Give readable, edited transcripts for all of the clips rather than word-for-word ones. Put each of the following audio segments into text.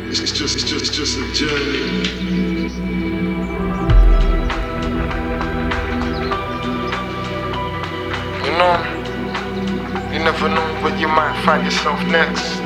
It's just a journey. You know, you never know where you might find yourself next.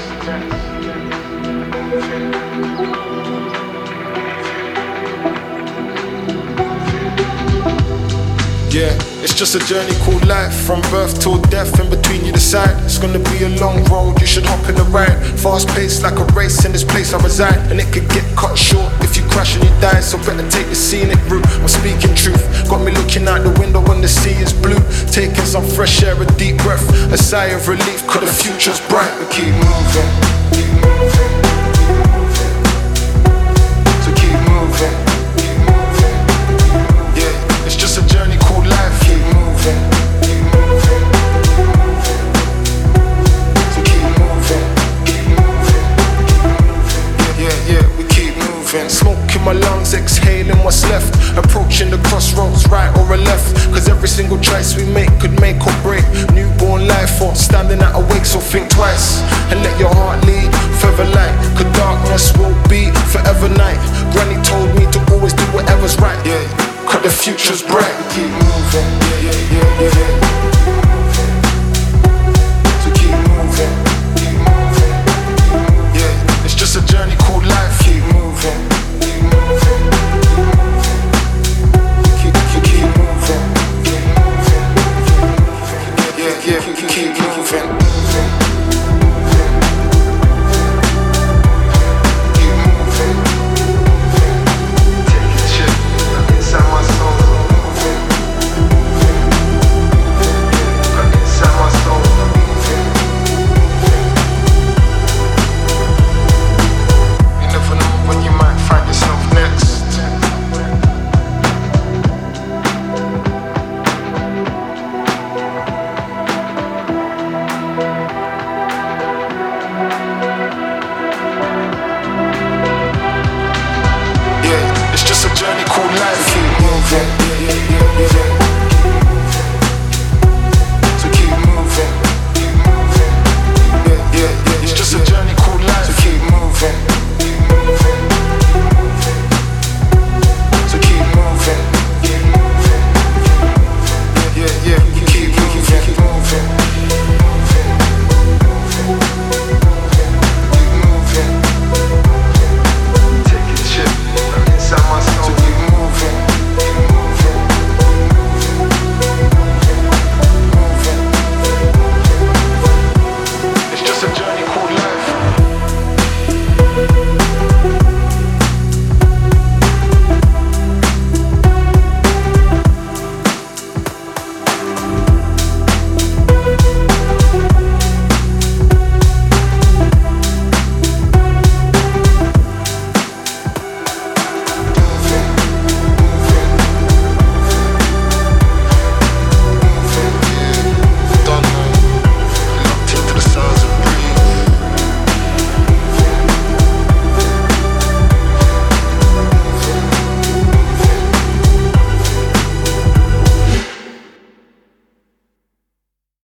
Yeah, it's just a journey called life. From birth till death, in between you decide. It's gonna be a long road, you should hop in the ride. Fast paced like a race, in this place I reside. And it could get cut short if you crash and you die. So better take the scenic route, I'm speaking truth. Got me looking out the window when the sea is blue. Taking some fresh air, a deep breath, a sigh of relief, cause the future's bright. We keep moving, keep moving, keep moving. So keep moving, keep moving. Yeah, it's just a journey called life. Keep moving, keep moving, keep moving. So keep moving, keep moving, keep moving. Yeah, we keep moving. Smoke in my lungs, exhaling what's left. Approaching the crossroads, right or a left. Cause every single choice we make could make or break. Newborn life or standing at a wake, so think twice. And let your heart lead, forever light. Cause darkness will be forever night. Granny told me to always do whatever's right. Yeah, cause the future's bright. We keep moving, yeah.